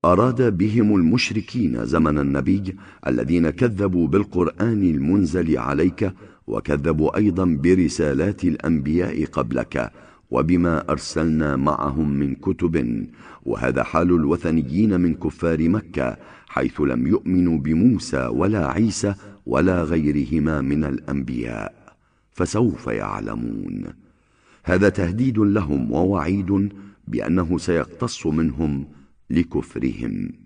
أراد بهم المشركين زمن النبي الذين كذبوا بالقرآن المنزل عليك، وكذبوا أيضا برسالات الأنبياء قبلك وبما أرسلنا معهم من كتب. وهذا حال الوثنيين من كفار مكة، حيث لم يؤمنوا بموسى ولا عيسى ولا غيرهما من الأنبياء، فسوف يعلمون. هذا تهديد لهم ووعيد بأنه سيقتص منهم لكفرهم.